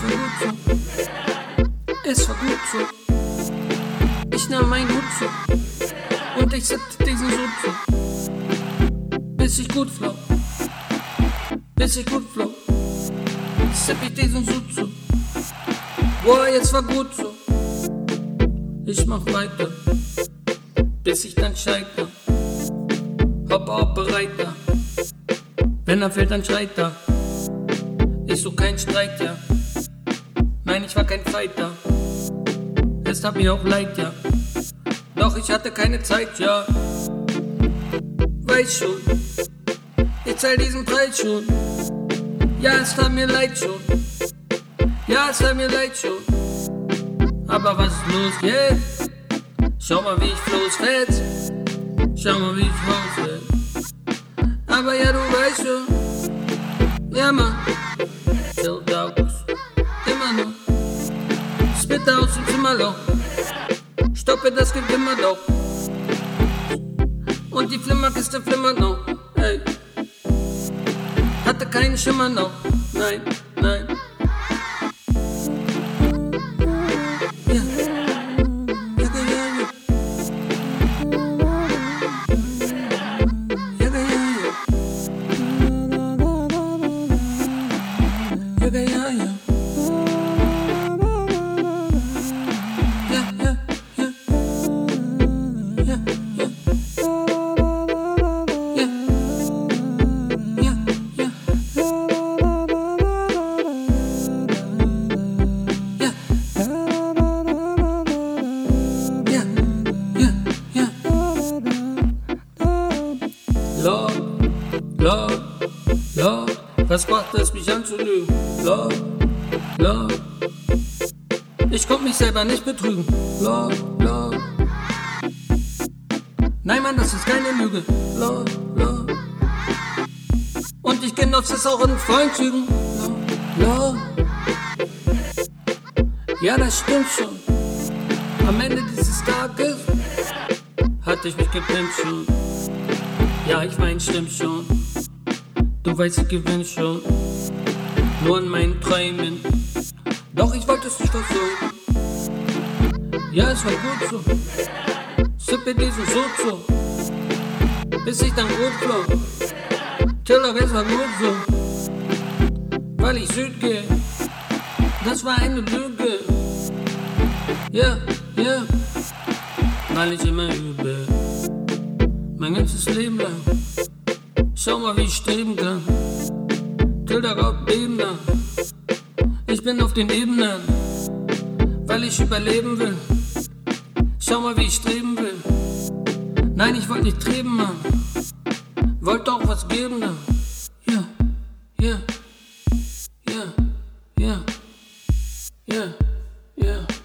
gut so. Es war gut so. Ich nahm meinen Hut zu und ich sippte diesen Sud zu, bis ich gut flow. Bis ich gut flow, sipp ich diesen Sud zu. Boah, jetzt war gut so. Ich mach weiter, bis ich dann scheitere. Hopper, Reiter. Wenn er fällt, dann schreit er. Ich such keinen Streit, ja. Nein, ich war kein Fighter. Es tat mir auch leid, ja. Doch ich hatte keine Zeit, ja. Weiß schon, ich zahl diesen Preis schon. Ja, es tat mir leid schon. Ja, es tat mir leid schon. Aber was ist los jetzt? Schau mal, wie ich floß fetz. Schau mal, wie ich floß fetz. Aber ja, du weißt schon. Ja, Mann. Tilt August. Immer noch. Spit aus dem Zimmerloch. Stoppe, das gibt immer doch. Und die Flimmerkiste flimmert noch. Ey. Hatte keinen Schimmer noch. Nein, nein. Ja. Lord, was macht es mich anzulügen? Lord, ich konnt mich selber nicht betrügen. Lord, nein, Mann, das ist keine Lüge. Lord, und ich genoss es auch in vollen Zügen. Lord, ja, das stimmt schon. Am Ende dieses Tages hatte ich mich gepimpt schon. Ja, ich mein, stimmt schon. Du weißt, ich gewinn schon. Nur an meinen Träumen. Doch ich wollte es nicht versäumen. Ja, es war gut so. Sippe diesen Sud so. Bis ich dann gut flow. Tiller, es war gut so. Weil ich Süd gehe. Das war eine Lüge. Ja. Weil ich immer übe. Mein ganzes Leben lang. Schau mal, wie ich streben kann. Tilda raubt Beben lang. Ich bin auf den Ebenen, weil ich überleben will. Schau mal, wie ich streben will. Nein, ich wollte nicht treben, Mann. Wollte auch was geben, dann. Ja.